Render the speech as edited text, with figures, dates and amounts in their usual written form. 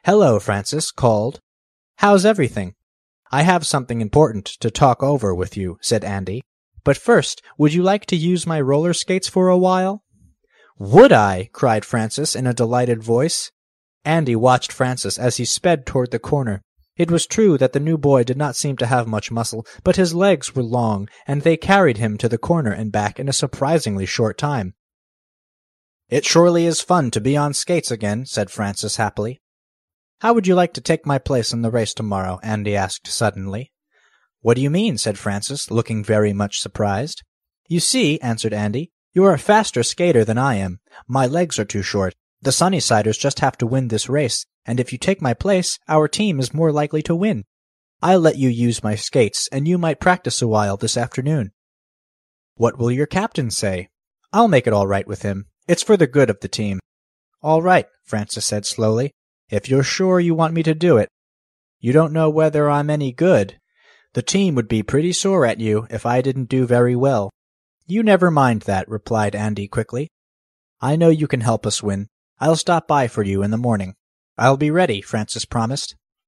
"Hello," Francis called. "How's everything?" "I have something important to talk over with you," said Andy. "But first, would you like to use my roller skates for a while?" "Would I?" cried Francis in a delighted voice. Andy watched Francis as he sped toward the corner. It was true that the new boy did not seem to have much muscle, but his legs were long, and they carried him to the corner and back in a surprisingly short time. "It surely is fun to be on skates again," said Francis happily. "How would you like to take my place in the race tomorrow?" Andy asked suddenly. "What do you mean?" said Francis, looking very much surprised. "You see," answered Andy, "you are a faster skater than I am. My legs are too short. The Sunnysiders just have to win this race, and if you take my place, our team is more likely to win. I'll let you use my skates, and you might practice a while this afternoon." "What will your captain say?" "I'll make it all right with him. It's for the good of the team." "All right," Francis said slowly, "if you're sure you want me to do it. You don't know whether I'm any good. The team would be pretty sore at you if I didn't do very well." "You never mind that," replied Andy quickly. "I know you can help us win. I'll stop by for you in the morning." "I'll be ready," Francis promised.